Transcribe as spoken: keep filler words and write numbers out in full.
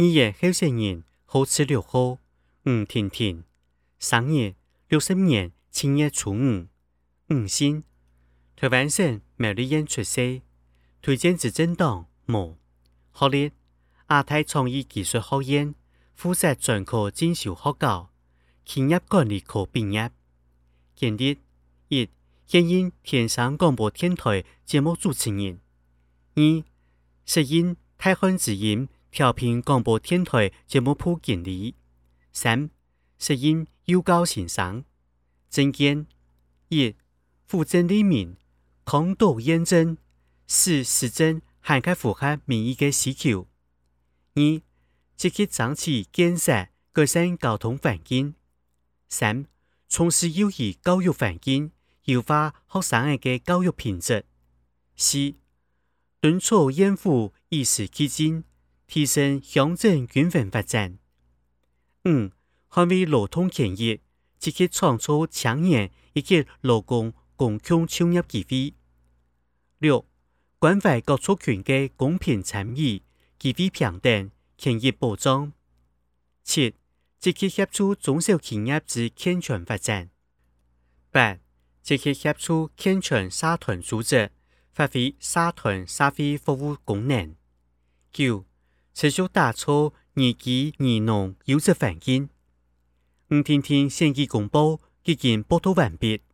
二月候選人好似六號，吳婷婷。三月六十年七月初五，吳姓。台灣省苗栗縣出世，推薦執政黨無。學歷亞太創意技術學院負責專科進修學校，企業管理科畢業。經歷一現任天上廣播電台節目主持人。二適應大漢之音調頻廣播電台節目部經理。三適應幼教先生。政見一扶正利民，康度驗證，使施政涵蓋符合民意的需求。二積極爭取建設改善交通環境。三從事有益教育環境，優化學生嘅教育品質。四敦促縣府與時俱進，提升鄉鎮均衡發展。五捍衛勞動權益，積極創造青年以及勞工共享就業機會。六關懷各族群嘅公平參與、機會平等、權益保障。七積極協助中小企業之健全發展。八積極協助健全社團組織，發揮社團社會服務功能。九持續打造宜居宜農優質環境。吳婷婷先期公佈已經報道完畢。